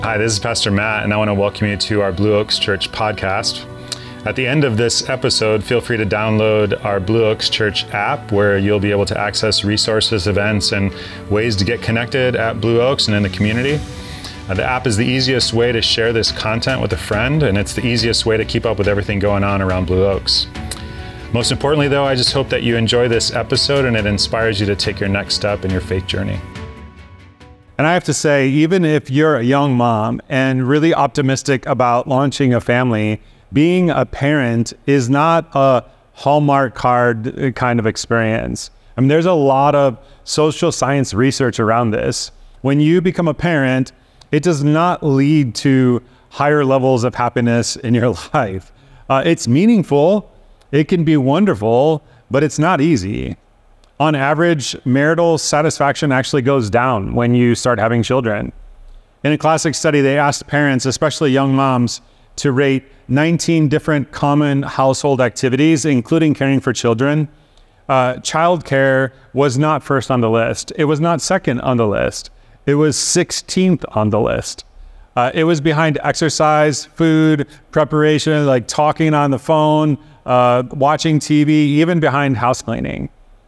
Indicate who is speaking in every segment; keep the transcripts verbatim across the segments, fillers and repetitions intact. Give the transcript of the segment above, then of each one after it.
Speaker 1: Hi, this is Pastor Matt, and I want to welcome you to our Blue Oaks Church podcast. At the end of this episode, feel free to download our Blue Oaks Church app, where you'll be able to access resources, events, and ways to get connected at Blue Oaks and in the community. Uh, the app is the easiest way to share this content with a friend, and it's the easiest way to keep up with everything going on around Blue Oaks. Most importantly, though, I just hope that you enjoy this episode and it inspires you to take your next step in your faith journey.
Speaker 2: And I have to say, even if you're a young mom and really optimistic about launching a family, being a parent is not a Hallmark card kind of experience. I mean, there's a lot of social science research around this. When you become a parent, it does not lead to higher levels of happiness in your life. Uh, it's meaningful, it can be wonderful, but it's not easy. On average, marital satisfaction actually goes down when you start having children. In a classic study, they asked parents, especially young moms, to rate nineteen different common household activities, including caring for children. Uh, childcare was not first on the list. It was not second on the list. It was sixteenth on the list. Uh, it was behind exercise, food, preparation, like talking on the phone, uh, watching T V, even behind house cleaning.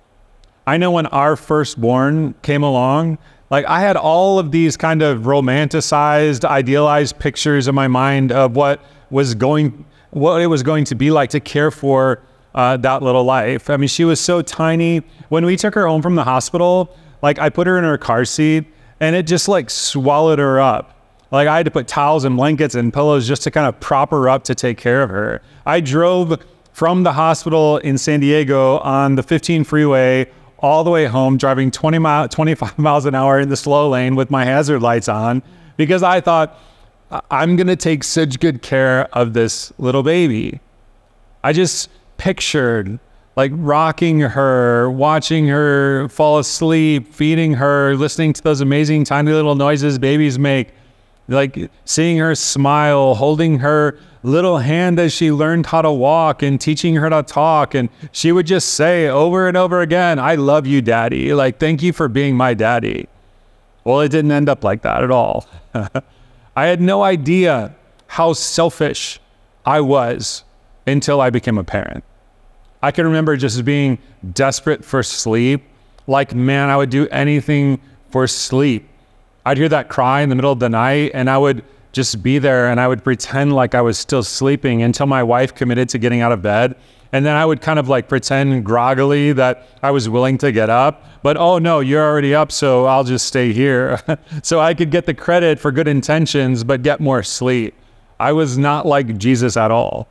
Speaker 2: I know when our firstborn came along, like I had all of these kind of romanticized, idealized pictures in my mind of what was going, what it was going to be like to care for uh, that little life. I mean, she was so tiny. When we took her home from the hospital, like I put her in her car seat and it just like swallowed her up. Like I had to put towels and blankets and pillows just to kind of prop her up to take care of her. I drove from the hospital in San Diego on the fifteen freeway all the way home, driving twenty mile, twenty-five miles an hour in the slow lane with my hazard lights on, because I thought, I'm gonna take such good care of this little baby. I just pictured like rocking her, watching her fall asleep, feeding her, listening to those amazing tiny little noises babies make, like seeing her smile, holding her little hand as she learned how to walk and teaching her to talk. And she would just say over and over again, I love you, Daddy. Like, thank you for being my daddy. Well, it didn't end up like that at all. I had no idea how selfish I was until I became a parent. I can remember just being desperate for sleep. Like, man, I would do anything for sleep. I'd hear that cry in the middle of the night and I would just be there and I would pretend like I was still sleeping until my wife committed to getting out of bed. And then I would kind of like pretend groggily that I was willing to get up, but oh no, you're already up, so I'll just stay here. So I could get the credit for good intentions, but get more sleep. I was not like Jesus at all.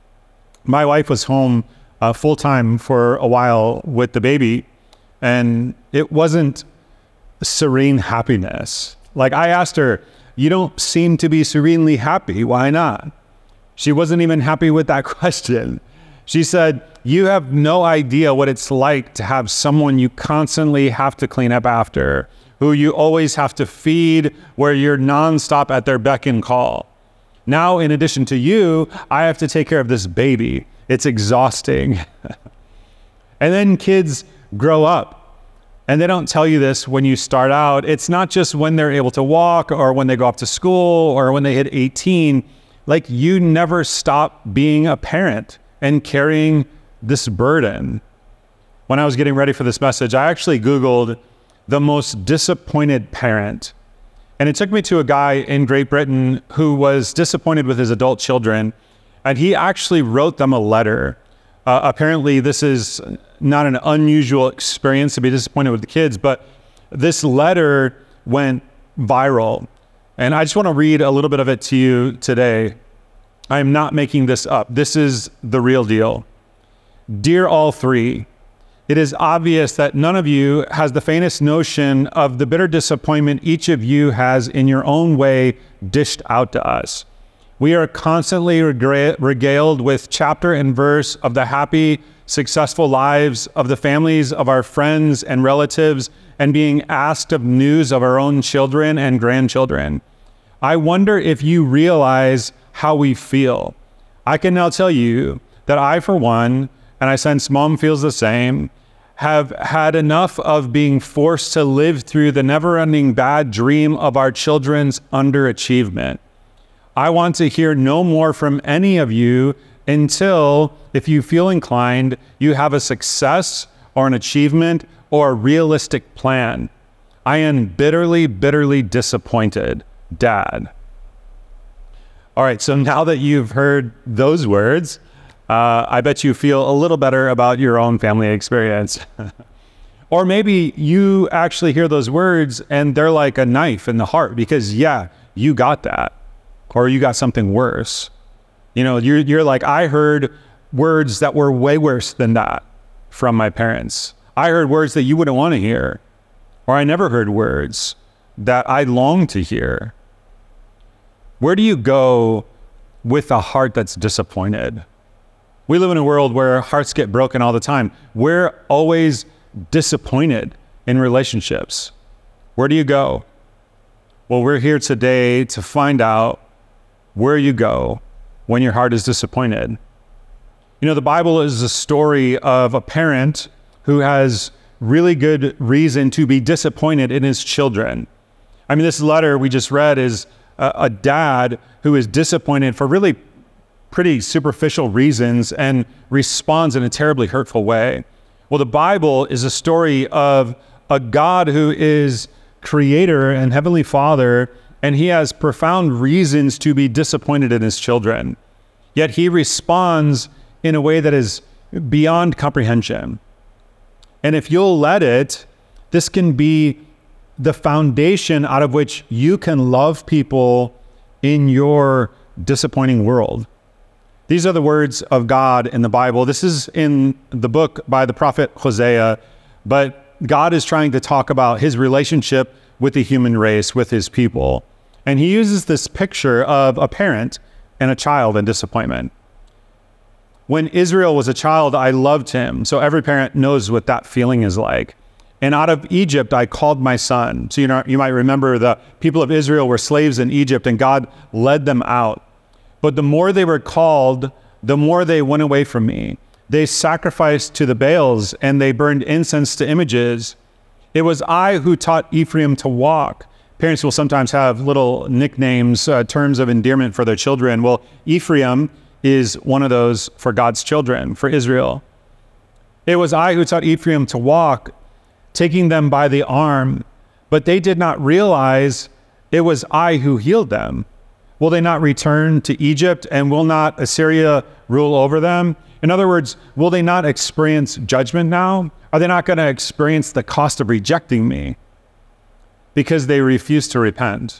Speaker 2: My wife was home uh, full time for a while with the baby, and it wasn't serene happiness. Like I asked her, you don't seem to be serenely happy. Why not? She wasn't even happy with that question. She said, you have no idea what it's like to have someone you constantly have to clean up after, who you always have to feed, where you're nonstop at their beck and call. Now, in addition to you, I have to take care of this baby. It's exhausting. And then kids grow up. And they don't tell you this when you start out. It's not just when they're able to walk or when they go off to school or when they hit eighteen. Like you never stop being a parent and carrying this burden. When I was getting ready for this message, I actually Googled the most disappointed parent. And it took me to a guy in Great Britain who was disappointed with his adult children. And he actually wrote them a letter. Uh, apparently, this is not an unusual experience to be disappointed with the kids, but this letter went viral. And I just want to read a little bit of it to you today. I am not making this up. This is the real deal. Dear all three, it is obvious that none of you has the faintest notion of the bitter disappointment each of you has in your own way dished out to us. We are constantly regaled with chapter and verse of the happy, successful lives of the families of our friends and relatives, and being asked of news of our own children and grandchildren. I wonder if you realize how we feel. I can now tell you that I, for one, and I sense Mom feels the same, have had enough of being forced to live through the never-ending bad dream of our children's underachievement. I want to hear no more from any of you until, if you feel inclined, you have a success or an achievement or a realistic plan. I am bitterly, bitterly disappointed, Dad. All right, so now that you've heard those words, uh, I bet you feel a little better about your own family experience. Or maybe you actually hear those words and they're like a knife in the heart because, yeah, you got that. Or you got something worse. You know, you're, you're like, I heard words that were way worse than that from my parents. I heard words that you wouldn't want to hear. Or I never heard words that I long to hear. Where do you go with a heart that's disappointed? We live in a world where hearts get broken all the time. We're always disappointed in relationships. Where do you go? Well, we're here today to find out where you go when your heart is disappointed. You know, the Bible is a story of a parent who has really good reason to be disappointed in his children. I mean, this letter we just read is a, a dad who is disappointed for really pretty superficial reasons and responds in a terribly hurtful way. Well, the Bible is a story of a God who is creator and heavenly father, and he has profound reasons to be disappointed in his children. Yet he responds in a way that is beyond comprehension. And if you'll let it, this can be the foundation out of which you can love people in your disappointing world. These are the words of God in the Bible. This is in the book by the prophet Hosea, but God is trying to talk about his relationship with the human race, with his people. And he uses this picture of a parent and a child in disappointment. When Israel was a child, I loved him. So every parent knows what that feeling is like. And out of Egypt, I called my son. So you know, you might remember the people of Israel were slaves in Egypt and God led them out. But the more they were called, the more they went away from me. They sacrificed to the Baals and they burned incense to images. It was I who taught Ephraim to walk. Parents will sometimes have little nicknames, uh, terms of endearment for their children. Well, Ephraim is one of those for God's children, for Israel. It was I who taught Ephraim to walk, taking them by the arm, but they did not realize it was I who healed them. Will they not return to Egypt, and will not Assyria rule over them? In other words, will they not experience judgment now? Are they not going to experience the cost of rejecting me? Because they refuse to repent.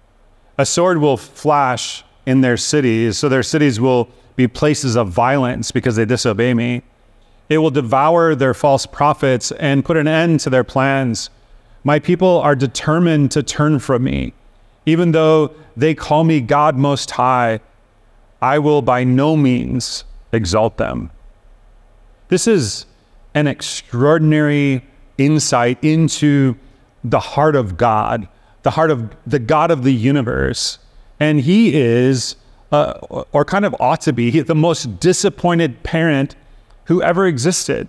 Speaker 2: A sword will flash in their cities, so their cities will be places of violence because they disobey me. It will devour their false prophets and put an end to their plans. My people are determined to turn from me. Even though they call me God Most High, I will by no means exalt them. This is an extraordinary insight into the heart of God, the heart of the God of the universe. And he is, uh, or kind of ought to be, the most disappointed parent who ever existed.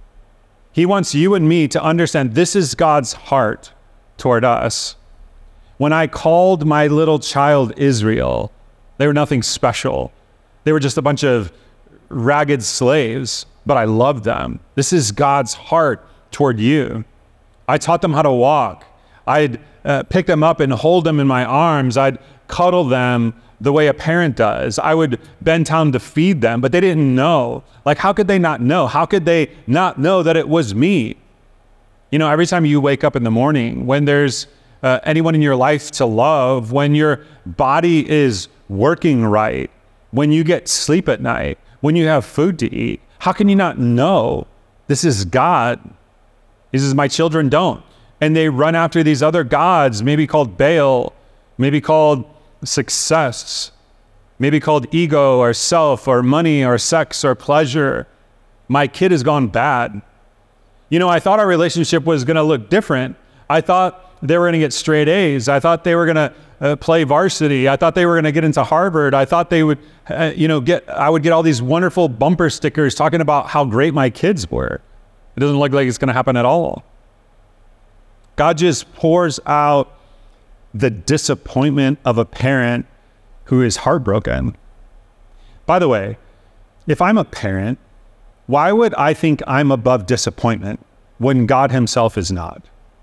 Speaker 2: He wants you and me to understand this is God's heart toward us. When I called my little child Israel, they were nothing special. They were just a bunch of ragged slaves, but I loved them. This is God's heart toward you. I taught them how to walk. I'd uh, pick them up and hold them in my arms. I'd cuddle them the way a parent does. I would bend down to feed them, but they didn't know. Like, how could they not know? How could they not know that it was me? You know, every time you wake up in the morning, when there's uh, anyone in your life to love, when your body is working right, when you get sleep at night, when you have food to eat, how can you not know this is God? He says, my children don't. And they run after these other gods, maybe called Baal, maybe called success, maybe called ego or self or money or sex or pleasure. My kid has gone bad. You know, I thought our relationship was going to look different. I thought they were going to get straight A's. I thought they were going to uh, play varsity. I thought they were going to get into Harvard. I thought they would, uh, you know, get, I would get all these wonderful bumper stickers talking about how great my kids were. It doesn't look like it's going to happen at all. God just pours out the disappointment of a parent who is heartbroken. By the way, if I'm a parent, why would I think I'm above disappointment when God himself is not?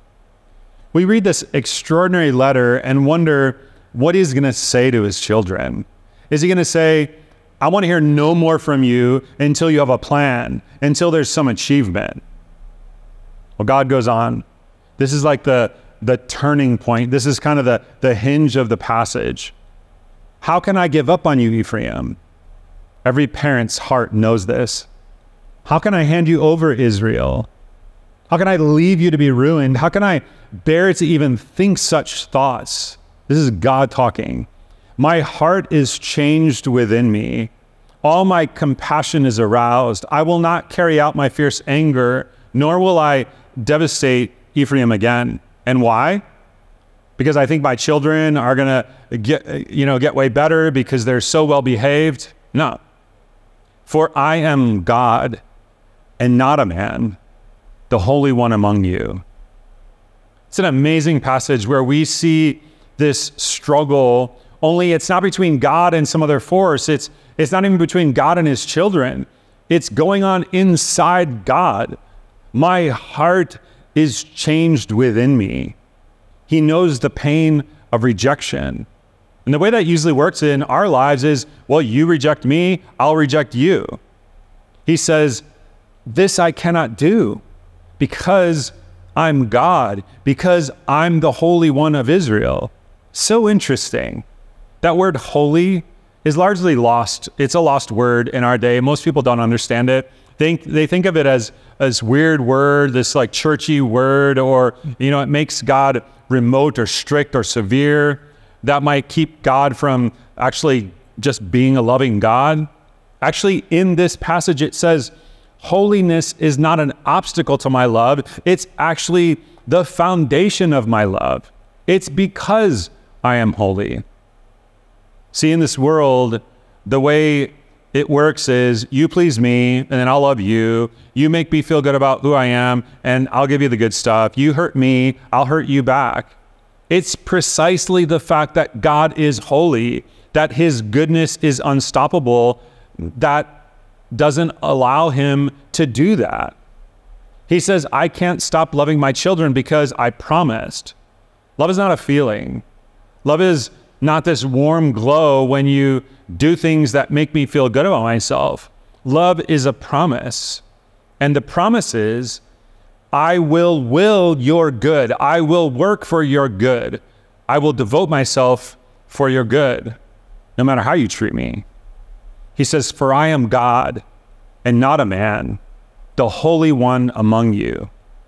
Speaker 2: We read this extraordinary letter and wonder what he's going to say to his children. Is he going to say, I want to hear no more from you until you have a plan, until there's some achievement? Well, God goes on. This is like the, the turning point. This is kind of the, the hinge of the passage. How can I give up on you, Ephraim? Every parent's heart knows this. How can I hand you over, Israel? How can I leave you to be ruined? How can I bear to even think such thoughts? This is God talking. My heart is changed within me. All my compassion is aroused. I will not carry out my fierce anger, nor will I devastate Ephraim again. And why? Because I think my children are going to get, you know, get way better because they're so well behaved. No. For I am God and not a man, the Holy One among you. It's an amazing passage where we see this struggle, only it's not between God and some other force. It's, it's not even between God and his children. It's going on inside God. My heart is changed within me. He knows the pain of rejection. And the way that usually works in our lives is, well, you reject me, I'll reject you. He says, this I cannot do because I'm God, because I'm the Holy One of Israel. So interesting. That word holy is largely lost. It's a lost word in our day. Most people don't understand it. They, they think of it as as weird word, this like churchy word, or, you know, it makes God remote or strict or severe. That might keep God from actually just being a loving God. Actually, in this passage, it says, holiness is not an obstacle to my love. It's actually the foundation of my love. It's because I am holy. See, in this world, the way it works is you please me, and then I'll love you. You make me feel good about who I am, and I'll give you the good stuff. You hurt me, I'll hurt you back. It's precisely the fact that God is holy, that his goodness is unstoppable, that doesn't allow him to do that. He says, I can't stop loving my children because I promised. Love is not a feeling. Love is not this warm glow when you do things that make me feel good about myself. Love is a promise. And the promise is, I will will your good. I will work for your good. I will devote myself for your good, no matter how you treat me. He says, for I am God and not a man, the Holy One among you.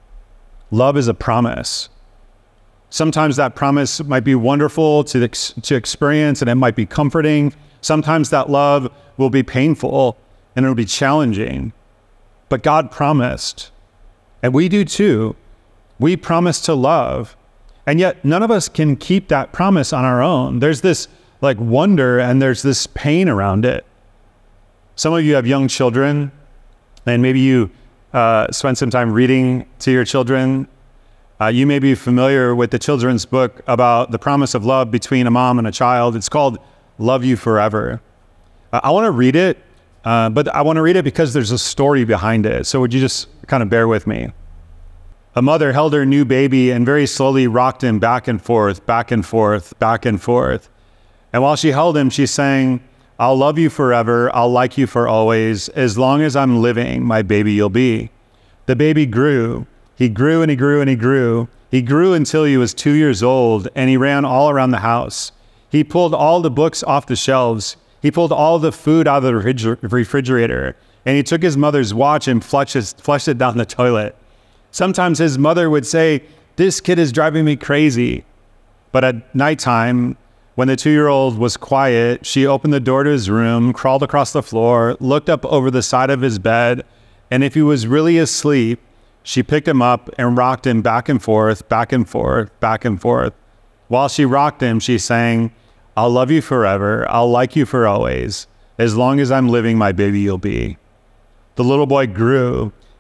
Speaker 2: Love is a promise. Sometimes that promise might be wonderful to, ex- to experience, and it might be comforting. Sometimes that love will be painful and it'll be challenging. But God promised, and we do too. We promise to love, and yet none of us can keep that promise on our own. There's this like wonder and there's this pain around it. Some of you have young children, and maybe you uh, spend some time reading to your children. Uh, you may be familiar with the children's book about the promise of love between a mom and a child. It's called Love You Forever. Uh, I want to read it, uh, but I want to read it because there's a story behind it. So would you just kind of bear with me? A mother held her new baby and very slowly rocked him back and forth, back and forth, back and forth. And while she held him, she sang, I'll love you forever, I'll like you for always. As long as I'm living, my baby you'll be. The baby grew. He grew and he grew and he grew. He grew until he was two years old, and he ran all around the house. He pulled all the books off the shelves. He pulled all the food out of the refrigerator, and he took his mother's watch and flushed it, flushed it down the toilet. Sometimes his mother would say, this kid is driving me crazy. But at nighttime, when the two-year-old was quiet, she opened the door to his room, crawled across the floor, looked up over the side of his bed, and if he was really asleep, she picked him up and rocked him back and forth, back and forth, back and forth. While she rocked him, she sang, I'll love you forever, I'll like you for always. As long as I'm living, my baby you'll be. The little boy grew.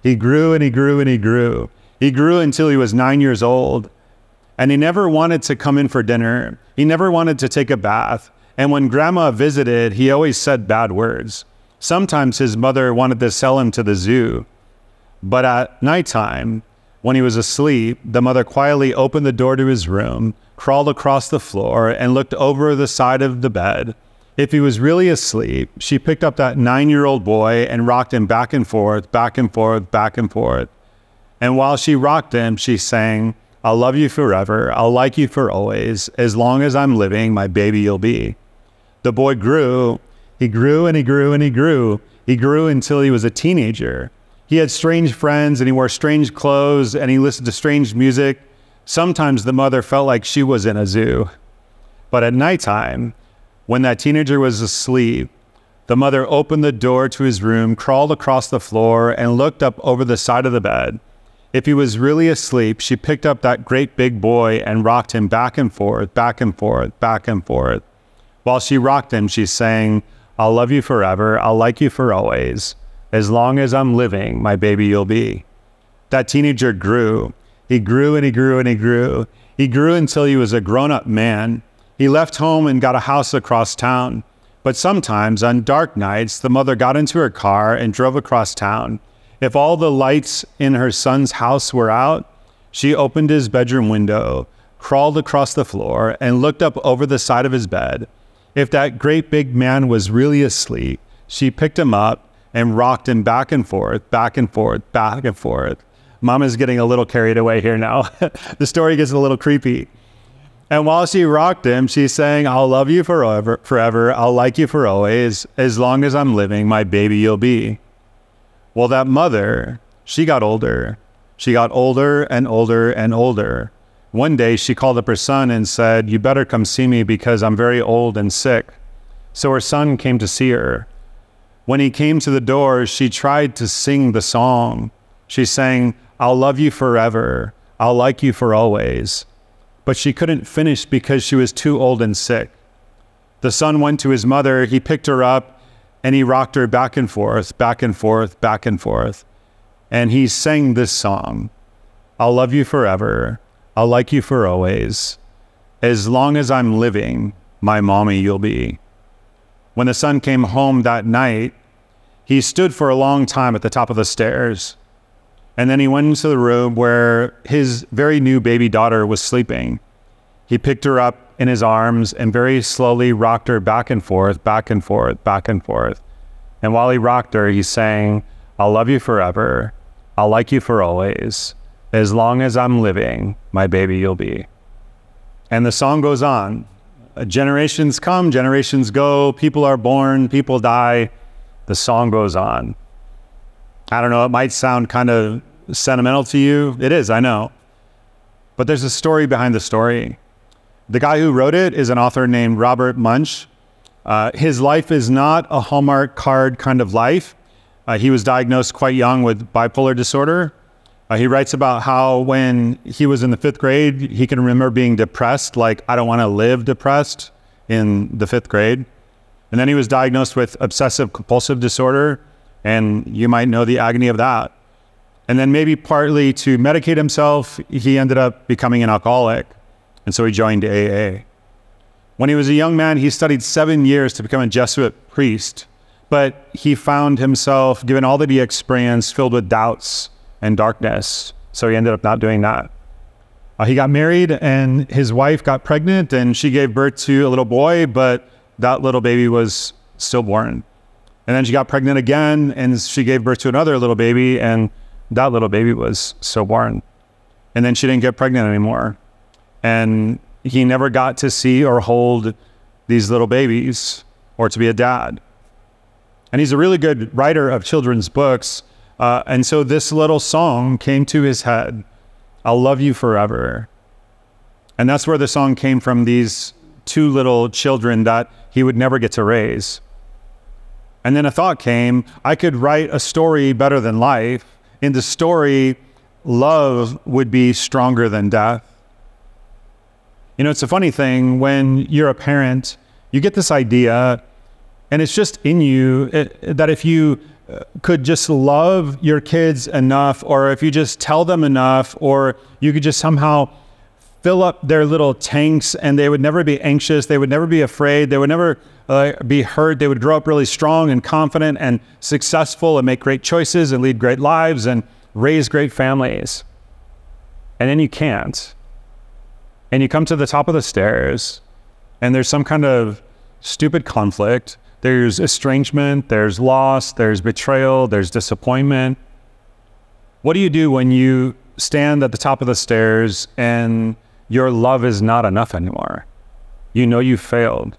Speaker 2: He grew and he grew and he grew. He grew until he was nine years old. And he never wanted to come in for dinner. He never wanted to take a bath. And when grandma visited, he always said bad words. Sometimes his mother wanted to sell him to the zoo. But at nighttime, when he was asleep, the mother quietly opened the door to his room, crawled across the floor, and looked over the side of the bed. If he was really asleep, she picked up that nine-year-old boy and rocked him back and forth, back and forth, back and forth. And while she rocked him, she sang, "I'll love you forever. I'll like you for always. As long as I'm living, my baby you'll be." The boy grew. He grew and he grew and he grew. He grew until he was a teenager. He had strange friends and he wore strange clothes and he listened to strange music. Sometimes the mother felt like she was in a zoo. But at nighttime, when that teenager was asleep, the mother opened the door to his room, crawled across the floor, and looked up over the side of the bed. If he was really asleep, she picked up that great big boy and rocked him back and forth, back and forth, back and forth. While she rocked him, she sang, "I'll love you forever. I'll like you for always. As long as I'm living, my baby you'll be." That teenager grew. He grew and he grew and he grew. He grew until he was a grown-up man. He left home and got a house across town. But sometimes on dark nights, the mother got into her car and drove across town. If all the lights in her son's house were out, she opened his bedroom window, crawled across the floor, and looked up over the side of his bed. If that great big man was really asleep, she picked him up and rocked him back and forth, back and forth, back and forth. Mama's getting a little carried away here now. The story gets a little creepy. And while she rocked him, she sang, "I'll love you forever, forever. I'll like you for always. As long as I'm living, my baby you'll be." Well, that mother, she got older. She got older and older and older. One day she called up her son and said, "You better come see me because I'm very old and sick." So her son came to see her. When he came to the door, she tried to sing the song. She sang, "I'll love you forever. I'll like you for always." But she couldn't finish because she was too old and sick. The son went to his mother, he picked her up, and he rocked her back and forth, back and forth, back and forth. And he sang this song, "I'll love you forever. I'll like you for always. As long as I'm living, my mommy you'll be." When the son came home that night, he stood for a long time at the top of the stairs. And then he went into the room where his very new baby daughter was sleeping. He picked her up in his arms and very slowly rocked her back and forth, back and forth, back and forth. And while he rocked her, he sang, "I'll love you forever. I'll like you for always. As long as I'm living, my baby you'll be." And the song goes on. Generations come, generations go, people are born, people die. The song goes on. I don't know, it might sound kind of sentimental to you. It is, I know. But there's a story behind the story. The guy who wrote it is an author named Robert Munsch. Uh, his life is not a Hallmark card kind of life. Uh, he was diagnosed quite young with bipolar disorder. Uh, he writes about how when he was in the fifth grade, he can remember being depressed, like, I don't want to live depressed in the fifth grade. And then he was diagnosed with obsessive compulsive disorder, and you might know the agony of that. And then maybe partly to medicate himself, he ended up becoming an alcoholic. And so he joined A A. When he was a young man, he studied seven years to become a Jesuit priest, but he found himself, given all that he experienced, filled with doubts and darkness. So he ended up not doing that. Uh, he got married and his wife got pregnant and she gave birth to a little boy, but that little baby was stillborn. And then she got pregnant again and she gave birth to another little baby and that little baby was stillborn. And then she didn't get pregnant anymore. And he never got to see or hold these little babies or to be a dad. And he's a really good writer of children's books. Uh, and so this little song came to his head, "I'll love you forever." And that's where the song came from, these two little children that he would never get to raise. And then a thought came, I could write a story better than life. In the story, love would be stronger than death. You know, it's a funny thing when you're a parent, you get this idea and it's just in you it, that if you could just love your kids enough, or if you just tell them enough, or you could just somehow fill up their little tanks and they would never be anxious, they would never be afraid, they would never uh, be hurt, they would grow up really strong and confident and successful and make great choices and lead great lives and raise great families. And then you can't. And you come to the top of the stairs and there's some kind of stupid conflict. There's estrangement, there's loss, there's betrayal, there's disappointment. What do you do when you stand at the top of the stairs and your love is not enough anymore? You know you failed.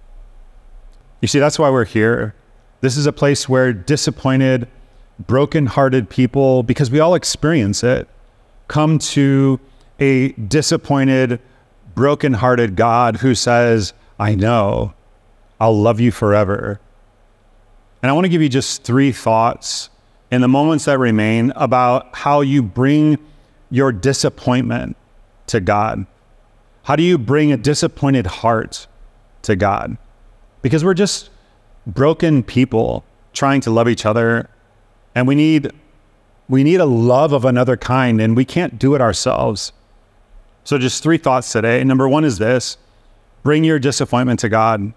Speaker 2: You see, that's why we're here. This is a place where disappointed, broken-hearted people, because we all experience it, come to a disappointed, broken-hearted God who says, I know, I'll love you forever. And I want to give you just three thoughts in the moments that remain about how you bring your disappointment to God. How do you bring a disappointed heart to God? Because we're just broken people trying to love each other, and we need we need a love of another kind, and we can't do it ourselves. So just three thoughts today. Number one is this: bring your disappointment to God.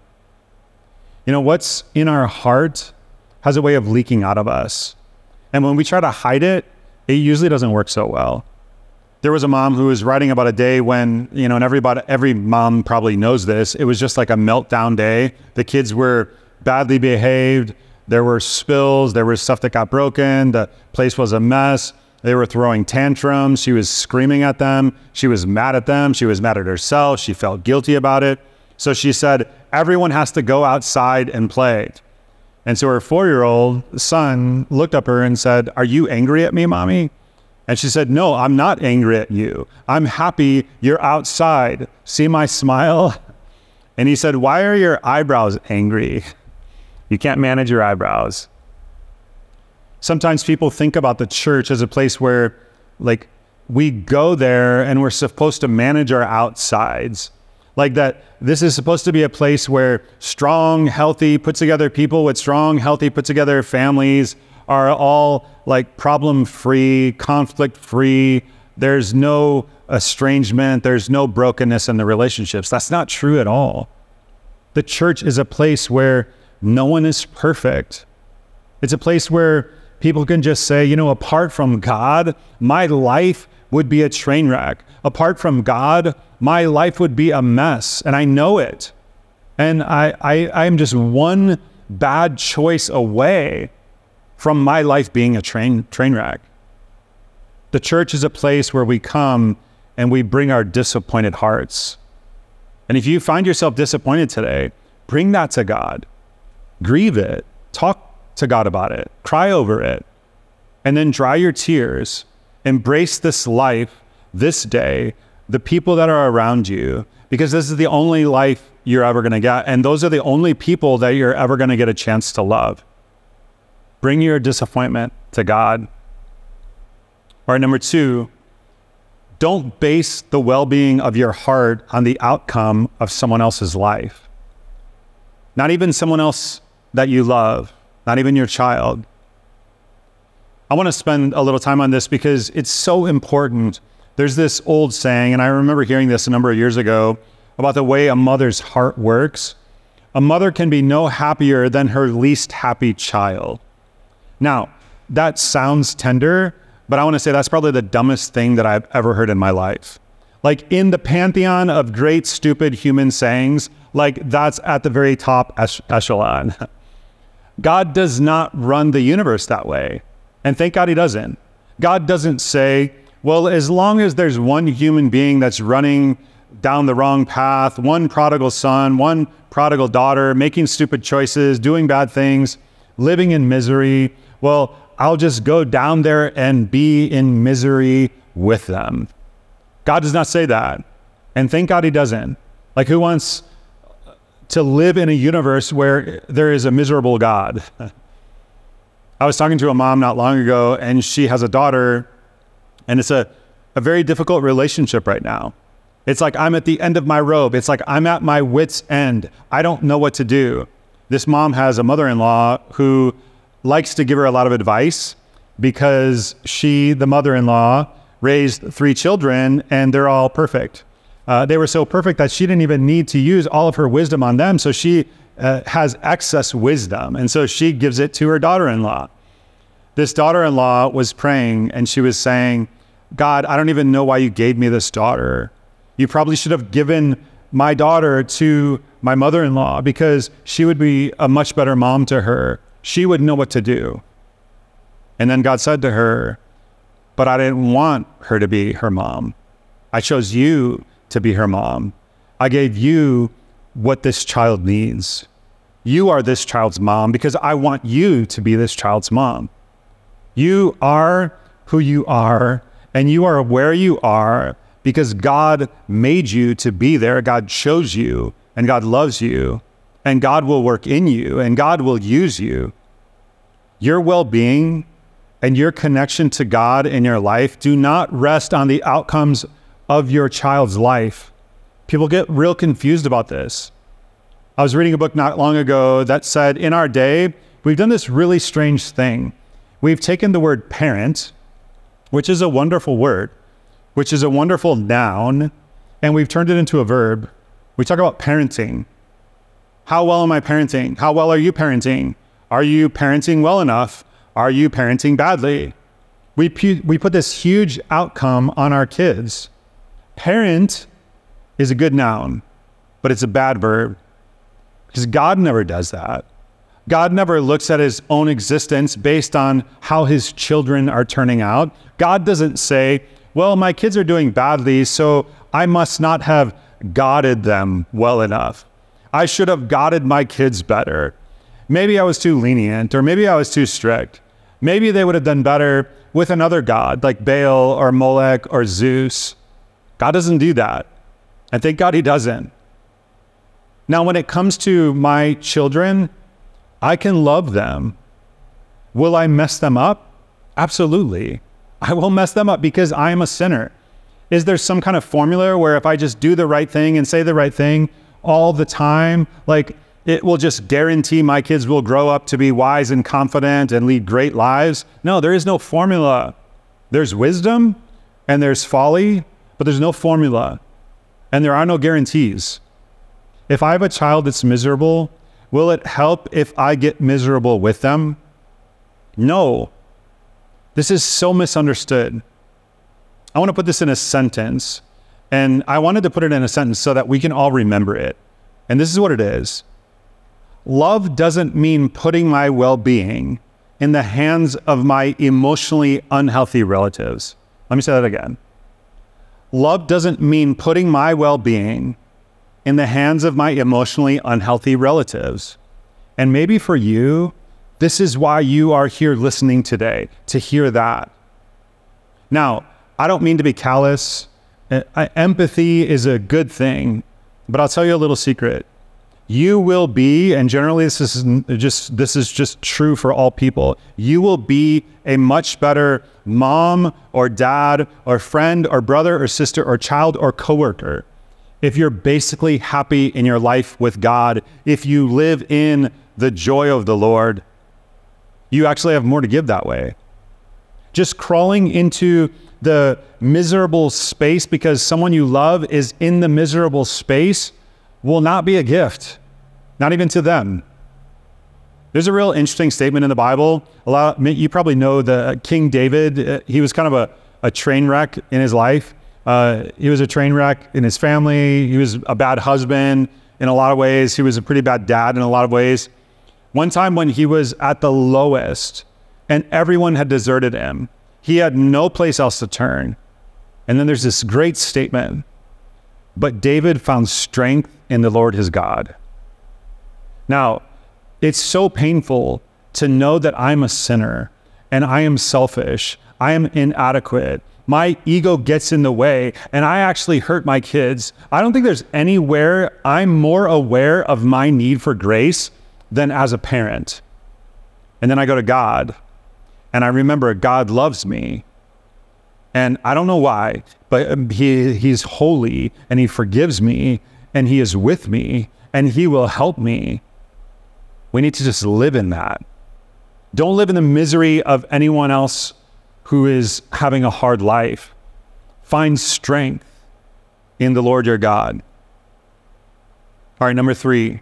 Speaker 2: You know, what's in our heart has a way of leaking out of us. And when we try to hide it, it usually doesn't work so well. There was a mom who was writing about a day when, you know, and everybody, every mom probably knows this, it was just like a meltdown day. The kids were badly behaved. There were spills. There was stuff that got broken. The place was a mess. They were throwing tantrums. She was screaming at them. She was mad at them. She was mad at herself. She felt guilty about it. So she said, everyone has to go outside and play. And so her four-year-old son looked up at her and said, are you angry at me, Mommy? And she said, no, I'm not angry at you. I'm happy you're outside. See my smile? And he said, why are your eyebrows angry? You can't manage your eyebrows. Sometimes people think about the church as a place where, like, we go there and we're supposed to manage our outsides. Like that this is supposed to be a place where strong, healthy, put together people with strong, healthy, put together families are all like problem-free, conflict-free. There's no estrangement. There's no brokenness in the relationships. That's not true at all. The church is a place where no one is perfect. It's a place where people can just say, you know, apart from God, my life would be a train wreck. Apart from God, my life would be a mess, and I know it. And I, I, I'm just one bad choice away from my life being a train, train wreck. The church is a place where we come and we bring our disappointed hearts. And if you find yourself disappointed today, bring that to God. Grieve it. Talk to God about it. Cry over it. And then dry your tears. Embrace this life, this day, the people that are around you, because this is the only life you're ever going to get. And those are the only people that you're ever going to get a chance to love. Bring your disappointment to God. All right, number two, don't base the well-being of your heart on the outcome of someone else's life. Not even someone else that you love, not even your child. I want to spend a little time on this because it's so important. There's this old saying, and I remember hearing this a number of years ago, about the way a mother's heart works. A mother can be no happier than her least happy child. Now, that sounds tender, but I want to say that's probably the dumbest thing that I've ever heard in my life. Like in the pantheon of great, stupid human sayings, like that's at the very top echelon. God does not run the universe that way. And thank God he doesn't. God doesn't say, well, as long as there's one human being that's running down the wrong path, one prodigal son, one prodigal daughter, making stupid choices, doing bad things, living in misery, well, I'll just go down there and be in misery with them. God does not say that. And thank God he doesn't. Like, who wants to live in a universe where there is a miserable God? I was talking to a mom not long ago, and she has a daughter, and it's a, a very difficult relationship right now. It's like I'm at the end of my rope. It's like I'm at my wit's end. I don't know what to do. This mom has a mother-in-law who likes to give her a lot of advice because she, the mother-in-law, raised three children and they're all perfect. Uh, they were so perfect that she didn't even need to use all of her wisdom on them. So she uh, has excess wisdom. And so she gives it to her daughter-in-law. This daughter-in-law was praying and she was saying, God, I don't even know why you gave me this daughter. You probably should have given my daughter to my mother-in-law because she would be a much better mom to her. She would know what to do. And then God said to her, but I didn't want her to be her mom. I chose you to be her mom. I gave you what this child needs. You are this child's mom because I want you to be this child's mom. You are who you are, and you are where you are because God made you to be there. God chose you, and God loves you, and God will work in you, and God will use you. Your well-being and your connection to God in your life do not rest on the outcomes of your child's life. People get real confused about this. I was reading a book not long ago that said, in our day, we've done this really strange thing. We've taken the word parent, which is a wonderful word, which is a wonderful noun, and we've turned it into a verb. We talk about parenting. How well am I parenting? How well are you parenting? Are you parenting well enough? Are you parenting badly? We, pu- we put this huge outcome on our kids. Parent is a good noun, but it's a bad verb because God never does that. God never looks at his own existence based on how his children are turning out. God doesn't say, well, my kids are doing badly, so I must not have guided them well enough. I should have guided my kids better. Maybe I was too lenient, or maybe I was too strict. Maybe they would have done better with another god like Baal or Molech or Zeus. God doesn't do that. And thank God he doesn't. Now, when it comes to my children, I can love them. Will I mess them up? Absolutely. I will mess them up because I am a sinner. Is there some kind of formula where if I just do the right thing and say the right thing all the time, like it will just guarantee my kids will grow up to be wise and confident and lead great lives? No, there is no formula. There's wisdom and there's folly, but there's no formula and there are no guarantees. If I have a child that's miserable, will it help if I get miserable with them? No. This is so misunderstood. I want to put this in a sentence, and I wanted to put it in a sentence so that we can all remember it. And this is what it is. Love doesn't mean putting my well-being in the hands of my emotionally unhealthy relatives. Let me say that again. Love doesn't mean putting my well-being in the hands of my emotionally unhealthy relatives. And maybe for you, this is why you are here listening today, to hear that. Now, I don't mean to be callous. Uh, empathy is a good thing, but I'll tell you a little secret. You will be, and generally this is just this is just true for all people, you will be a much better mom or dad or friend or brother or sister or child or coworker if you're basically happy in your life with God. If you live in the joy of the Lord, you actually have more to give that way. Just crawling into the miserable space because someone you love is in the miserable space will not be a gift, not even to them. There's a real interesting statement in the Bible. A lot, you probably know the King David. He was kind of a, a train wreck in his life. Uh, he was a train wreck in his family. He was a bad husband in a lot of ways. He was a pretty bad dad in a lot of ways. One time when he was at the lowest and everyone had deserted him, he had no place else to turn. And then there's this great statement, but David found strength in the Lord his God. Now, it's so painful to know that I'm a sinner and I am selfish. I am inadequate. My ego gets in the way and I actually hurt my kids. I don't think there's anywhere I'm more aware of my need for grace than as a parent. And then I go to God and I remember God loves me. And I don't know why, but he he's holy and he forgives me and he is with me and he will help me. We need to just live in that. Don't live in the misery of anyone else who is having a hard life. Find strength in the Lord your God. All right, number three,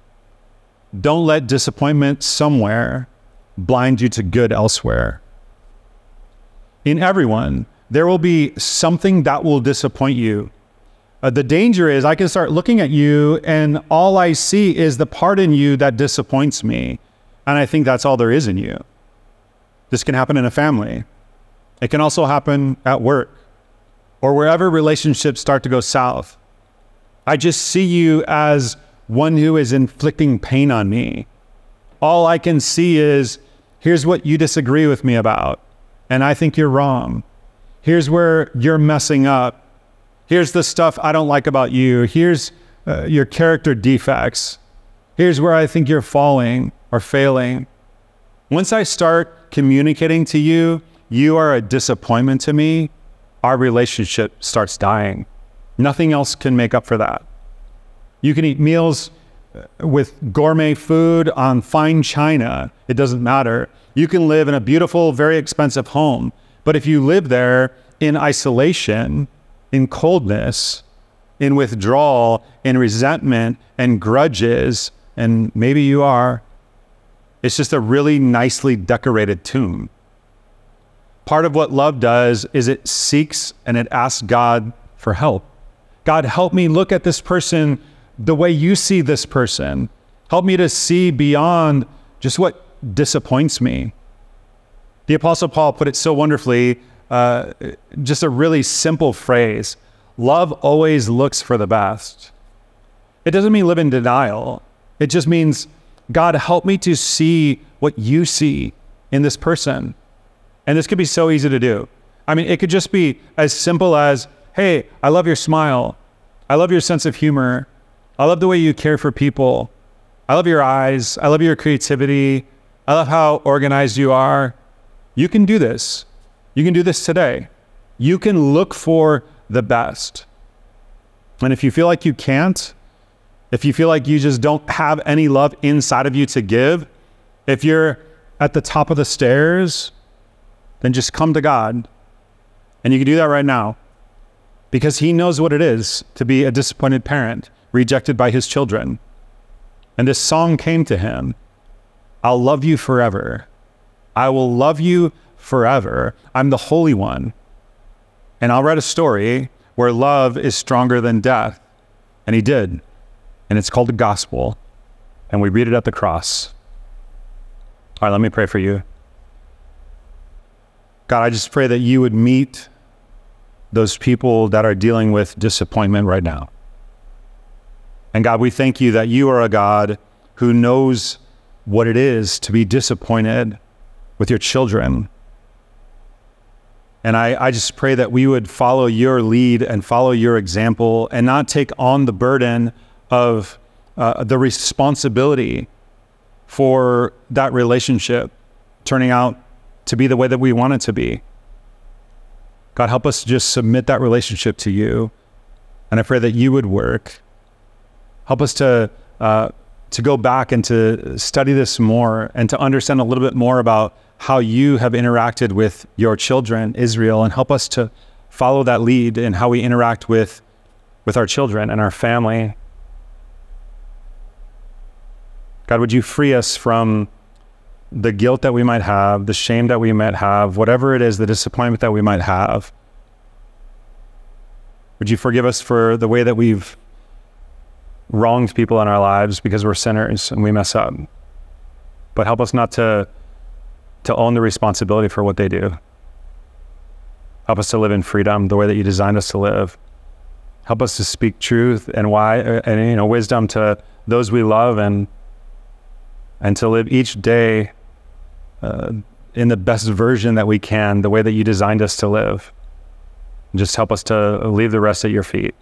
Speaker 2: don't let disappointment somewhere blind you to good elsewhere. In everyone, there will be something that will disappoint you. Uh, the danger is I can start looking at you and all I see is the part in you that disappoints me. And I think that's all there is in you. This can happen in a family. It can also happen at work or wherever relationships start to go south. I just see you as one who is inflicting pain on me. All I can see is, here's what you disagree with me about, and I think you're wrong. Here's where you're messing up. Here's the stuff I don't like about you. Here's uh, your character defects. Here's where I think you're falling or failing. Once I start communicating to you, you are a disappointment to me, our relationship starts dying. Nothing else can make up for that. You can eat meals with gourmet food on fine china. It doesn't matter. You can live in a beautiful, very expensive home. But if you live there in isolation, in coldness, in withdrawal, in resentment and grudges, and maybe you are, it's just a really nicely decorated tomb. Part of what love does is it seeks and it asks God for help. God, help me look at this person the way you see this person. Help me to see beyond just what disappoints me. The Apostle Paul put it so wonderfully, uh, just a really simple phrase. Love always looks for the best. It doesn't mean live in denial. It just means, God, help me to see what you see in this person. And this could be so easy to do. I mean, it could just be as simple as, hey, I love your smile. I love your sense of humor. I love the way you care for people. I love your eyes. I love your creativity. I love how organized you are. You can do this. You can do this today. You can look for the best. And if you feel like you can't, if you feel like you just don't have any love inside of you to give, if you're at the top of the stairs, then just come to God. And you can do that right now because he knows what it is to be a disappointed parent, rejected by his children. And this song came to him. I'll love you forever. I will love you forever. I'm the Holy One. And I'll write a story where love is stronger than death. And he did. And it's called the gospel. And we read it at the cross. All right, let me pray for you. God, I just pray that you would meet those people that are dealing with disappointment right now. And God, we thank you that you are a God who knows what it is to be disappointed with your children. And I, I just pray that we would follow your lead and follow your example and not take on the burden of uh, the responsibility for that relationship turning out to be the way that we want it to be. God, help us just submit that relationship to you. And I pray that you would work. Help us to uh, to go back and to study this more and to understand a little bit more about how you have interacted with your children, Israel, and help us to follow that lead in how we interact with, with our children and our family. God, would you free us from the guilt that we might have, the shame that we might have, whatever it is, the disappointment that we might have. Would you forgive us for the way that we've wronged people in our lives because we're sinners and we mess up. But help us not to, to own the responsibility for what they do. Help us to live in freedom the way that you designed us to live. Help us to speak truth and why, and you know, wisdom to those we love, and and to live each day uh, in the best version that we can, the way that you designed us to live. And just help us to leave the rest at your feet.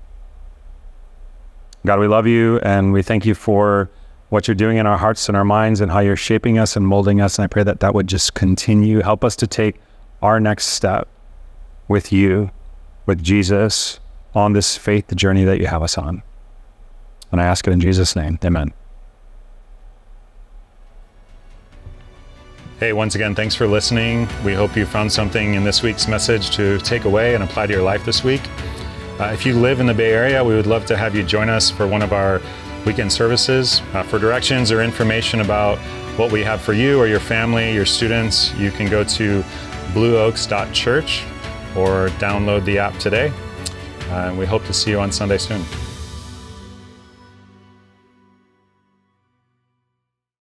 Speaker 2: God, we love you and we thank you for what you're doing in our hearts and our minds and how you're shaping us and molding us. And I pray that that would just continue. Help us to take our next step with you, with Jesus, on this faith journey that you have us on. And I ask it in Jesus' name, amen.
Speaker 1: Hey, once again, thanks for listening. We hope you found something in this week's message to take away and apply to your life this week. Uh, if you live in the Bay Area, we would love to have you join us for one of our weekend services. Uh, for directions or information about what we have for you or your family, your students, you can go to blue oaks dot church or download the app today. Uh, and we hope to see you on Sunday soon.